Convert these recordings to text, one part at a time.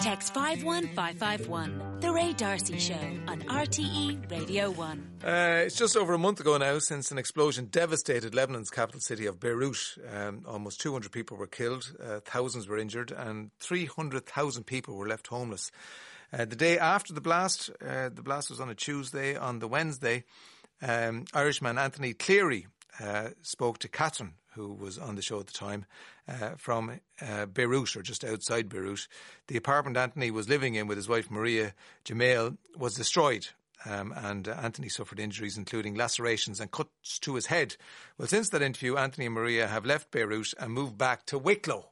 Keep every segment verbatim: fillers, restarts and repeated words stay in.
Text five one five five one. The Ray D'Arcy Show on R T E Radio one. Uh, it's just over a month ago now since an explosion devastated Lebanon's capital city of Beirut. Um, almost two hundred people were killed, uh, thousands were injured, and three hundred thousand people were left homeless. Uh, the day after the blast, uh, the blast was on a Tuesday. On the Wednesday, um, Irishman Anthony Cleary uh, spoke to Catherine, who was on the show at the time, uh, from uh, Beirut, or just outside Beirut. The apartment Anthony was living in with his wife Maria Jamail was destroyed, um, and uh, Anthony suffered injuries including lacerations and cuts to his head. Well, since that interview, Anthony and Maria have left Beirut and moved back to Wicklow,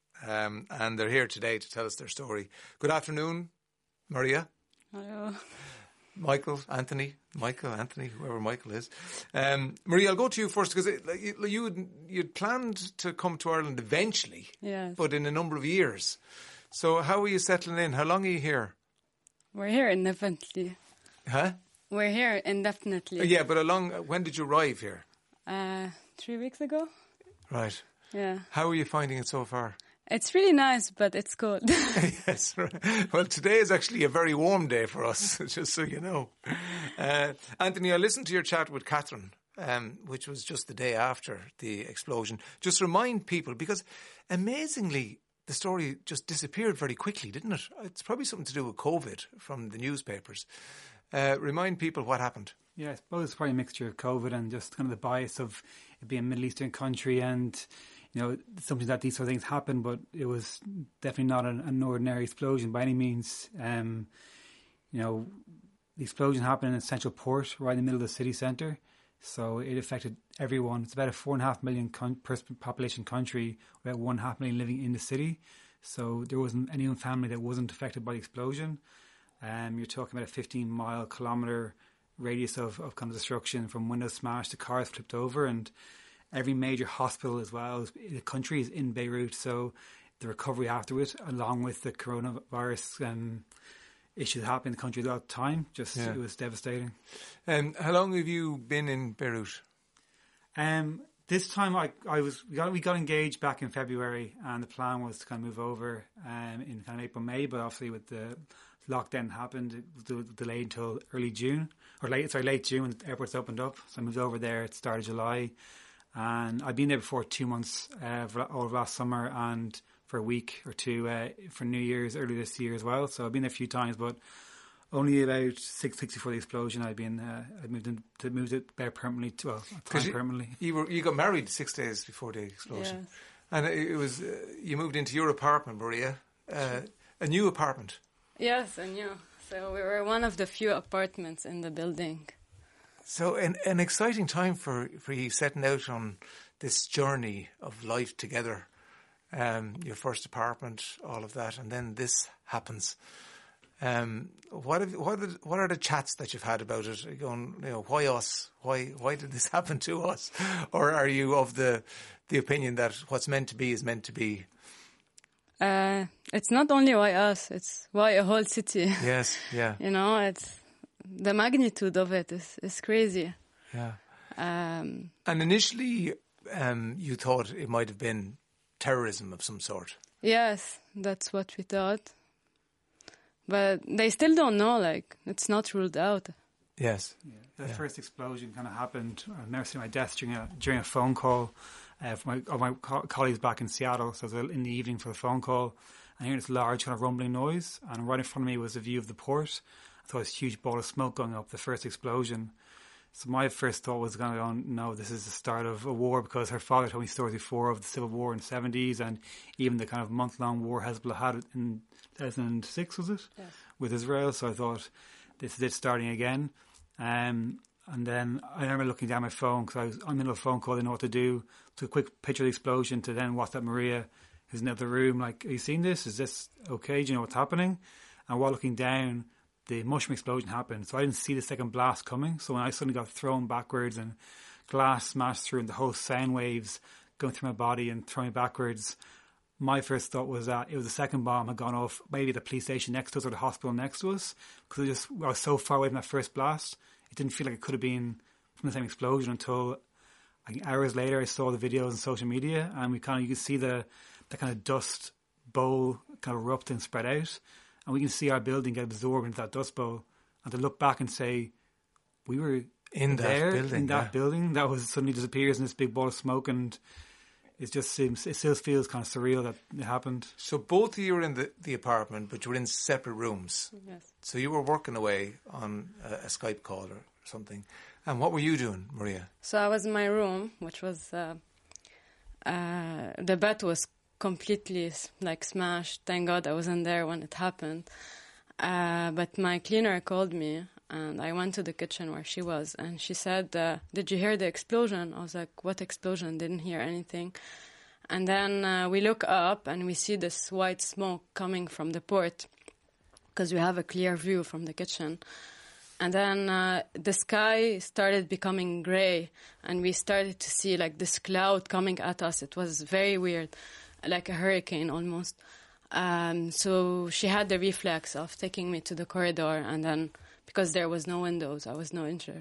um, and they're here today to tell us their story. Good afternoon, Maria. Hello. Michael, Anthony, Michael, Anthony, whoever Michael is. Um, Maria, I'll go to you first because like, you, you'd, you'd planned to come to Ireland eventually, yes, but in a number of years. So how are you settling in? How long are you here? We're here indefinitely. Huh? We're here indefinitely. Uh, yeah, but how long, when did you arrive here? Uh, three weeks ago. Right. Yeah. How are you finding it so far? It's really nice, but it's cold. Yes. Right. Well, today is actually a very warm day for us, just so you know. Uh, Anthony, I listened to your chat with Catherine, um, which was just the day after the explosion. Just remind people, because amazingly, the story just disappeared very quickly, didn't it? It's probably something to do with COVID from the newspapers. Uh, remind people what happened. Yeah, I suppose it's probably a mixture of COVID and just kind of the bias of it being a Middle Eastern country and, you know, something that these sort of things happen, but it was definitely not an, an ordinary explosion by any means. Um, you know, the explosion happened in a central port right in the middle of the city centre, so it affected everyone. It's about a four and a half million con- person population country, about one and a half million living in the city, so there wasn't any one family that wasn't affected by the explosion. Um, you're talking about a fifteen mile kilometre radius of, of kind of destruction, from windows smashed to cars flipped over, and every major hospital as well in the country is in Beirut, so the recovery after it, along with the coronavirus um, issues happening in the country at that time, just yeah. It was devastating. Um, how long have you been in Beirut? Um, this time I, I was we got, we got engaged back in February, and the plan was to kind of move over um, in kind of April, May, but obviously with the lockdown happened, it was delayed until early June, or late, sorry, late June when the airports opened up. So I moved over there at the start of July, and I'd been there before two months uh, over last summer, and for a week or two uh, for New Year's early this year as well. So I've been there a few times, but only about six weeks before the explosion, I'd been uh, I moved in, to moved it there permanently. To, well, time you, permanently. You were you got married six days before the explosion, Yes. and it, it was uh, you moved into your apartment, Maria, uh, a new apartment. Yes, I knew. So we were one of the few apartments in the building. So an, an exciting time for, for you setting out on this journey of life together. Um, your first apartment, all of that, and then this happens. Um, what have, what are, what are the chats that you've had about it? Are you going, you know, why us? Why why did this happen to us? Or are you of the the opinion that what's meant to be is meant to be? Uh, it's not only why us, it's why a whole city. Yes, yeah. You know, it's the magnitude of it is, is crazy. Yeah. Um, and initially, um, you thought it might have been terrorism of some sort. Yes, that's what we thought. But they still don't know, like, it's not ruled out. Yes. Yeah. The yeah. first explosion kind of happened, I remember seeing my desk during a, during a phone call uh, from my, of my co- colleagues back in Seattle. So I was in the evening for the phone call, and hearing this large kind of rumbling noise, and right in front of me was a view of the port. I saw this huge ball of smoke going up, the first explosion. So my first thought was going to go, no, this is the start of a war, because her father told me stories before of the civil war in the seventies, and even the kind of month-long war Hezbollah had in two thousand six, was it? Yes. With Israel. So I thought, this is it starting again. Um, and then I remember looking down my phone, because I was on the middle of a phone call, I didn't know what to do. Took a quick picture of the explosion to then WhatsApp Maria, who's in the other room, like, are you seeing this? Is this okay? Do you know what's happening? And while looking down, the mushroom explosion happened. So I didn't see the second blast coming. So when I suddenly got thrown backwards and glass smashed through and the whole sound waves going through my body and throwing me backwards, my first thought was that it was the second bomb had gone off, maybe the police station next to us or the hospital next to us, because I just I was so far away from that first blast. It didn't feel like it could have been from the same explosion until like hours later I saw the videos on social media, and we kind of, you could see the, the kind of dust bowl kind of erupt and spread out, and we can see our building get absorbed into that dust bowl, and to look back and say, we were in that there, building, in that yeah. building, that was suddenly disappears in this big ball of smoke, and it just seems, it still feels kind of surreal that it happened. So both of you were in the, the apartment, but you were in separate rooms. Yes. So you were working away on a, a Skype call or something. And what were you doing, Maria? So I was in my room, which was, uh, uh, the bed was completely like smashed. Thank God I wasn't there when it happened. Uh, but my cleaner called me, and I went to the kitchen where she was, and she said, uh, did you hear the explosion? I was like, what explosion? Didn't hear anything. And then uh, we look up and we see this white smoke coming from the port, because we have a clear view from the kitchen. And then uh, the sky started becoming gray, and we started to see like this cloud coming at us. It was very weird, like a hurricane almost. Um, so she had the reflex of taking me to the corridor, and then because there was no windows, I was no injured.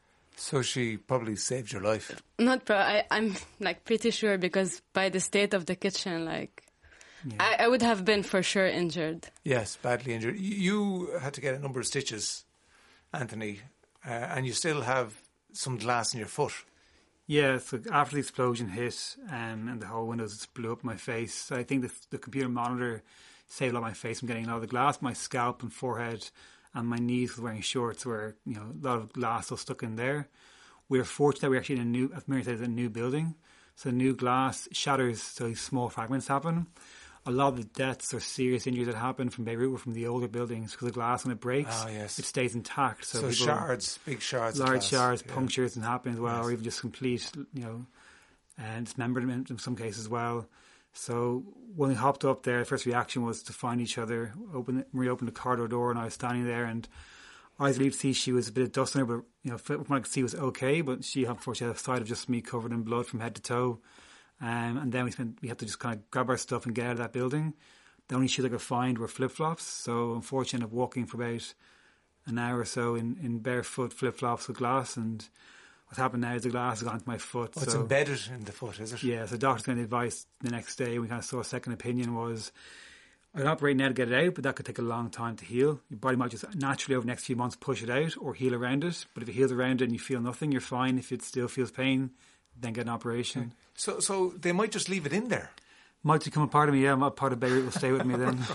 So she probably saved your life. Not pro- I, I'm like pretty sure, because by the state of the kitchen, like yeah. I, I would have been for sure injured. Yes, badly injured. You had to get a number of stitches, Anthony, uh, and you still have some glass in your foot. Yeah, so after the explosion hit um, and the whole windows just blew up in my face, I think the, the computer monitor saved a lot of my face from getting a lot of the glass. My scalp and forehead and my knees, was wearing shorts, where you know a lot of glass was stuck in there. We were fortunate that we we're actually in a new, as Mary said, a new building. So new glass shatters, so these small fragments happen. A lot of the deaths or serious injuries that happen from Beirut were from the older buildings, because the glass, when it breaks, oh, yes. it stays intact. So, so shards, big shards, large of glass. shards, yeah. punctures, and happen as well, yes. or even just complete, you know, and dismemberment in some cases as well. So when we hopped up there, the first reaction was to find each other. Open, Marie opened the corridor door, and I was standing there, and I was relieved to see she was a bit of dust on her, but you know, from what I could see was okay. But she, unfortunately, had a sight of just me covered in blood from head to toe. Um, and then we spent, we had to just kind of grab our stuff and get out of that building. The only shoes I could find were flip-flops. So unfortunately, I ended up walking for about an hour or so in, in barefoot flip-flops with glass. And what's happened now is the glass has gone into my foot. Oh, it's so, embedded in the foot, is it? Yeah, so doctor's kind of advice the next day, we kind of saw a second opinion, was I'd operate now to get it out, but that could take a long time to heal. Your body might just naturally over the next few months push it out or heal around it. But if it heals around it and you feel nothing, you're fine. If it still feels pain, then get an operation. So so they might just leave it in there. Might become a part of me, yeah. My part of Beirut will stay with me then.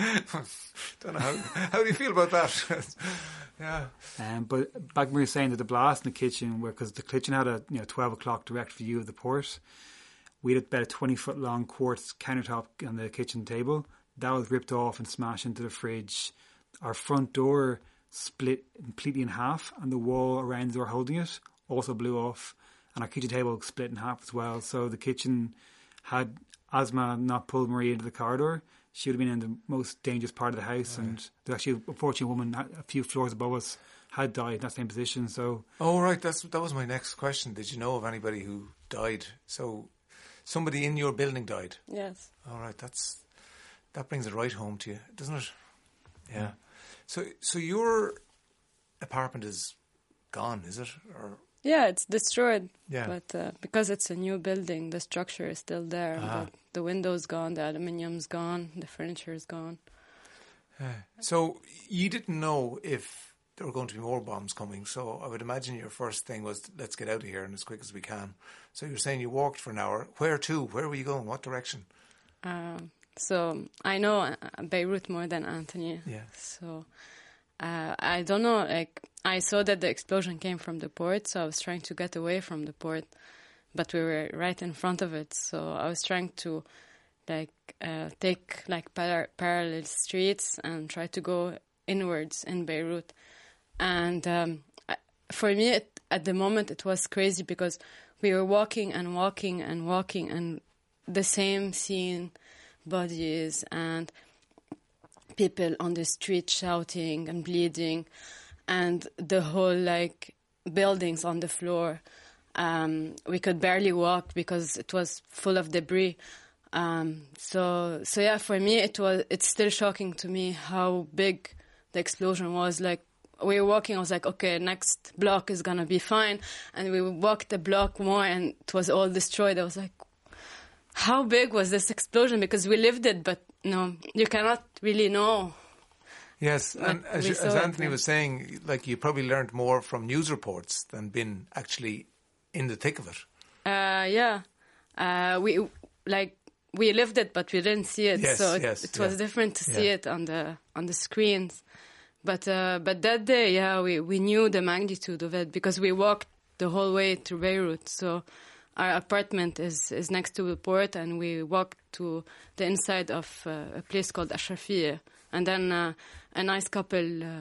Don't know how, how do you feel about that? yeah. Um, but back when we were saying that the blast in the kitchen, because the kitchen had a you know twelve o'clock direct view of the port, we had about a twenty foot long quartz countertop on the kitchen table. That was ripped off and smashed into the fridge. Our front door split completely in half, and the wall around the door holding it also blew off, and our kitchen table split in half as well. So the kitchen had Asma not pulled Marie into the corridor, she would have been in the most dangerous part of the house. Right. And there's actually a fortunate woman a few floors above us had died in that same position. So, oh right, that's that was my next question. Did you know of anybody who died? So, somebody in your building died. Yes. All right, that's that brings it right home to you, doesn't it? Yeah. yeah. So, so your apartment is gone, is it? Or yeah, it's destroyed. Yeah. But uh, because it's a new building, the structure is still there. Ah. But the window's gone, the aluminium's gone, the furniture is gone. Uh, so you didn't know if there were going to be more bombs coming. So I would imagine your first thing was, let's get out of here and as quick as we can. So you're saying you walked for an hour. Where to? Where were you going? What direction? Um, so I know uh, Beirut more than Anthony. Yeah. So uh, I don't know. Like I saw that the explosion came from the port, so I was trying to get away from the port, but we were right in front of it. So I was trying to like uh, take like par- parallel streets and try to go inwards in Beirut. And um, for me, it, at the moment, it was crazy because we were walking and walking and walking and the same scene, bodies and people on the street shouting and bleeding, and the whole like buildings on the floor. Um, we could barely walk because it was full of debris. Um, so, so yeah, for me, it was. It's still shocking to me how big the explosion was. Like we were walking, I was like, okay, next block is gonna be fine, and we walked a block more, and it was all destroyed. I was like, how big was this explosion? Because we lived it, but no, you cannot really know. Yes, and as, we as saw it, Anthony yeah. was saying, like you probably learned more from news reports than been actually in the thick of it. Uh, yeah, uh, we like we lived it, but we didn't see it. Yes, so it, yes, it was yeah. different to see Yeah. it on the on the screens. But uh, but that day, yeah, we, we knew the magnitude of it because we walked the whole way to Beirut. So our apartment is, is next to the port, and we walked to the inside of uh, a place called Ashrafiyeh. And then uh, a nice couple uh,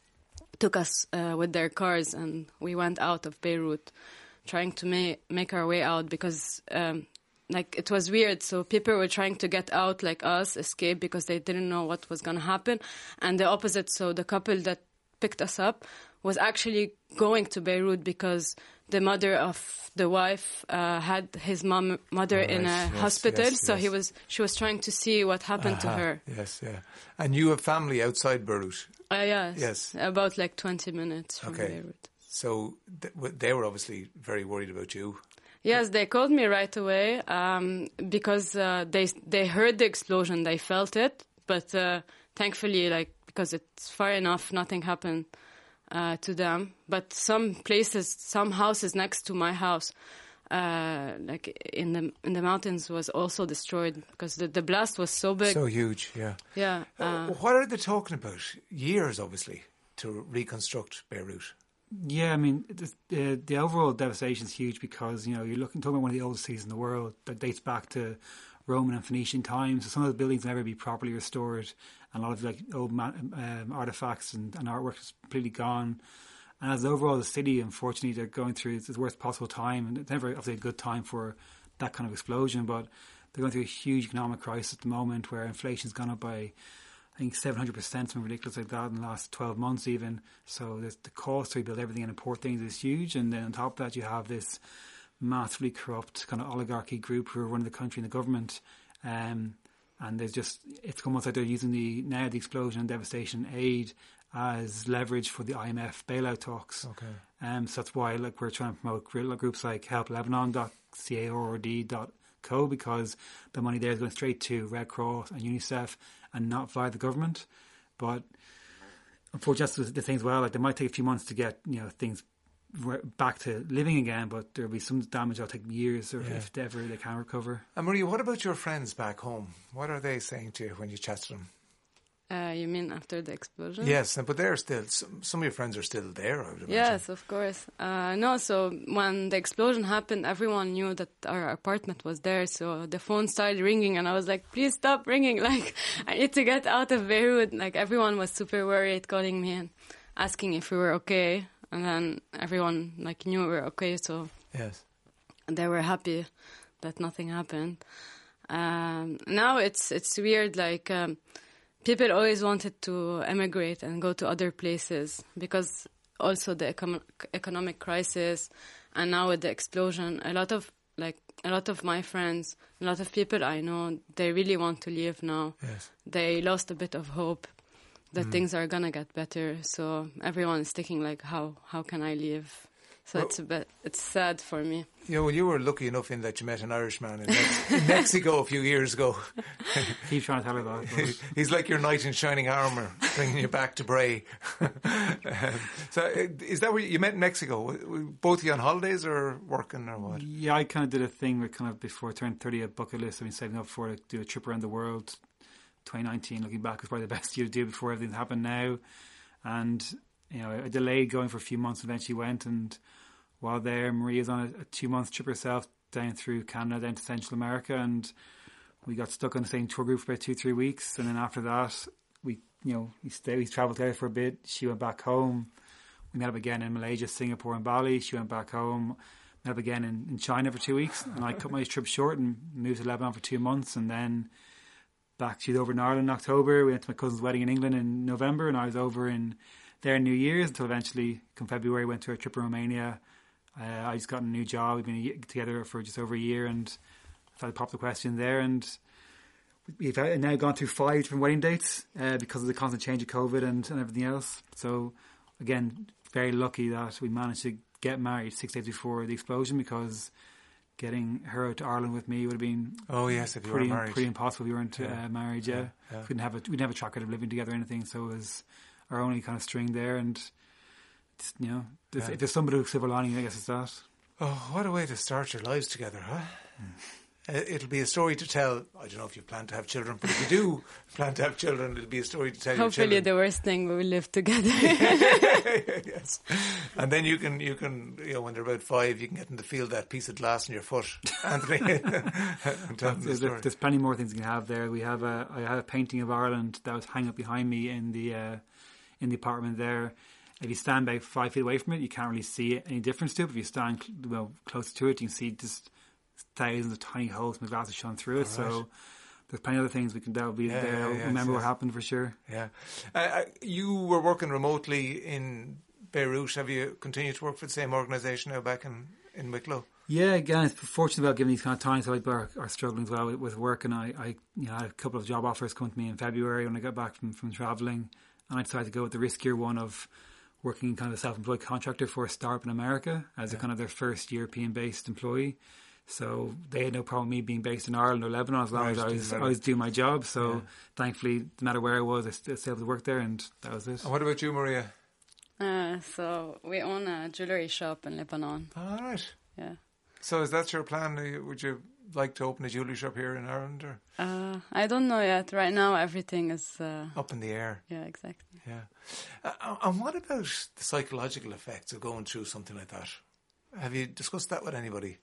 took us uh, with their cars, and we went out of Beirut, trying to ma- make our way out because, um, like, it was weird. So people were trying to get out, like us, escape, because they didn't know what was going to happen. And the opposite, so the couple that picked us up was actually going to Beirut because the mother of the wife uh, had his mom mother Right, in a yes, hospital, yes, so yes. he was she was trying to see what happened Aha, to her. Yes, yeah. And you have family outside Beirut. Uh, yes, Yes. about like twenty minutes from Okay. Beirut. So th- w- they were obviously very worried about you. Yes, they called me right away um, because uh, they they heard the explosion, they felt it, but uh, thankfully, like because it's far enough, nothing happened uh, to them. But some places, some houses next to my house, uh, like in the in the mountains, was also destroyed because the, the blast was so big. So huge, yeah. yeah. Uh, Uh, what are they talking about? Years, obviously, to reconstruct Beirut. Yeah, I mean, the, uh, the overall devastation is huge because, you know, you're looking, talking about one of the oldest cities in the world that dates back to Roman and Phoenician times. So some of the buildings will never be properly restored, and a lot of like old ma- um, artifacts and, and artwork is completely gone. And as overall the city, unfortunately, they're going through the worst possible time, and it's never obviously a good time for that kind of explosion, but they're going through a huge economic crisis at the moment where inflation's gone up by, I think, seven hundred percent, something ridiculous like that in the last twelve months even. So there's the cost to rebuild everything and import things is huge. And then on top of that, you have this massively corrupt kind of oligarchy group who are running the country and the government. Um, and there's just, it's almost like they're using the now the explosion and devastation aid as leverage for the I M F bailout talks. Okay. Um, so that's why like we're trying to promote groups like help lebanon dot caord dot co because the money there is going straight to Red Cross and UNICEF and not via the government. But unfortunately, that's the thing as well. Like they might take a few months to get, you know, things re- back to living again, but there'll be some damage that'll take years, or Yeah. if ever they can recover. And Maria, what about your friends back home? What are they saying to you when you chat to them? uh, you mean after the explosion? Yes, but they're still, some, some of your friends are still there, I would imagine. Yes, of course. Uh, no, so when the explosion happened, everyone knew that our apartment was there. So the phone started ringing, and I was like, "Please stop ringing! Like, I need to get out of Beirut." Like everyone was super worried, calling me and asking if we were okay. And then everyone like knew we were okay, so Yes. they were happy that nothing happened. Um, now it's it's weird. Like um, people always wanted to emigrate and go to other places because also the econ- economic crisis, and now with the explosion, a lot of like a lot of my friends, a lot of people I know, they really want to leave now. Yes. They lost a bit of hope that Mm. things are gonna get better. So everyone is thinking like, how how can I leave? So Well- it's a bit it's sad for me. You know, well, you were lucky enough in that you met an Irishman in, Mex- in Mexico a few years ago. Keep trying to tell her that. but- He's like your knight in shining armour, bringing you back to Bray. um, so, uh, is that where you met in Mexico? Were both of you on holidays or working or what? Yeah, I kind of did a thing with kind of before I turned thirty, a bucket list I've been saving up for to do a trip around the world. twenty nineteen, looking back, was probably the best year to do before everything happened now. And, you know, I delayed going for a few months, eventually went. And while there, Maria's on a, a two-month trip herself down through Canada, down to Central America. And we got stuck on the same tour group for about two, three weeks. And then after that, we, you know, we stayed, we travelled there for a bit. She went back home. We met up again in Malaysia, Singapore and Bali. She went back home. Met up again in, in China for two weeks. And I cut my trip short and moved to Lebanon for two months. And then back, she was over in Ireland in October. We went to my cousin's wedding in England in November. And I was over in there in New Year's until eventually, come February, went to a trip in Romania. Uh, I just got a new job. We've been a year, together for just over a year. And I thought I'd pop the question there. And we've now gone through five different wedding dates uh, because of the constant change of COVID and, and everything else. So, again, very lucky that we managed to get married six days before the explosion because getting her out to Ireland with me would have been oh yes, if you pretty were married, pretty impossible. We weren't yeah. uh, married, yeah. Yeah, yeah. We didn't have a we didn't have a track record of living together or anything, so it was our only kind of string there. And it's, you know, there's, Yeah. if there's somebody with silver lining, I guess it's that. Oh, what a way to start your lives together, huh? Mm. Uh, It'll be a story to tell. I don't know if you plan to have children, but if you do plan to have children, it'll be a story to tell your Hopefully, children. the worst thing we will live together. Yes, and then you can you can you know when they're about five, you can get them to feel that piece of glass in your foot, Anthony. and tell them the There's, story. there's plenty more things you can have there. We have a I have a painting of Ireland that was hanging up behind me in the uh, in the apartment there. If you stand about five feet away from it, you can't really see any difference to it. But if you stand cl- well closer to it, you can see just thousands of tiny holes from the glass that shone through it. All right. So there's plenty of other things we can that'll be Yeah, there. yeah, yes, Remember yes. what happened for sure. Yeah, uh, uh, you were working remotely in Beirut. Have you continued to work for the same organisation now back in in Wicklow? Yeah, again, it's fortunate about giving these kind of times. So are, are struggling as well with, with work, and I, I, you know, I had a couple of job offers come to me in February when I got back from from travelling, and I decided to go with the riskier one of working in kind of a self-employed contractor for a startup in America as Yeah. a kind of their first European-based employee. So they had no problem me being based in Ireland or Lebanon as long Right, as I didn't was matter. I was doing my job. So Yeah. thankfully, no matter where I was, I still still able to work there, and that was it. And what about you, Maria? uh, so we own a jewelry shop in Lebanon. All right. Yeah. So is that your plan? Are you- Would you like to open a jewellery shop here in Ireland, or Uh, I don't know yet. Right now, everything is. Uh, up in the air? yeah, exactly. Yeah. Uh, and what about the psychological effects of going through something like that? Have you discussed that with anybody?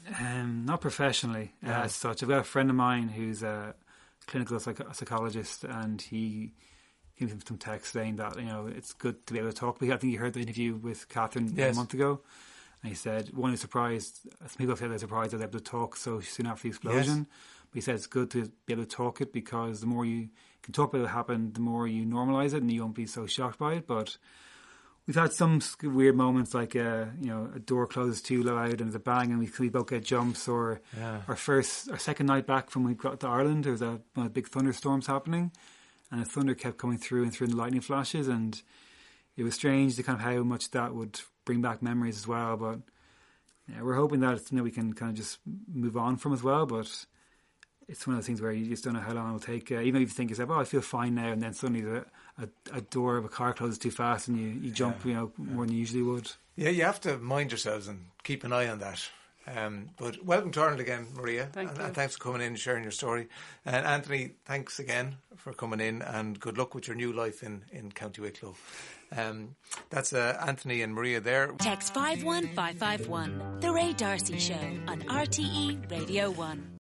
Um, not professionally uh, Yeah. as such. I've got a friend of mine who's a clinical psych- psychologist, and he gave me some text saying that, you know, it's good to be able to talk. But I think you heard the interview with Catherine Yes. a month ago, and he said one is surprised. Some people said they're surprised that they're able to talk so soon after the explosion. But he said it's good to be able to talk it, because the more you can talk about what happened, the more you normalise it, and you won't be so shocked by it. But we've had some sk- weird moments, like uh, you know, a door closes too loud and there's a bang, and we, we both get jumps. Or Yeah. our first, our second night back from when we got to Ireland, there was a one of the big thunderstorms happening, and the thunder kept coming through and through the lightning flashes, and it was strange to kind of how much that would bring back memories as well. But yeah, we're hoping that it's something we can kind of just move on from as well. But it's one of those things where you just don't know how long it'll take. Uh, even if you think yourself, oh, I feel fine now, and then suddenly the, a, a door of a car closes too fast, and you, you jump, Yeah, you know, more than you usually would. Yeah, you have to mind yourselves and keep an eye on that. Um, but welcome to Ireland again, Maria. Thank and, you. and thanks for coming in and sharing your story. And Anthony, thanks again for coming in, and good luck with your new life in, in County Wicklow. Um, that's uh, Anthony and Maria there. Text five one five five one. The Ray Darcy Show on R T E Radio one.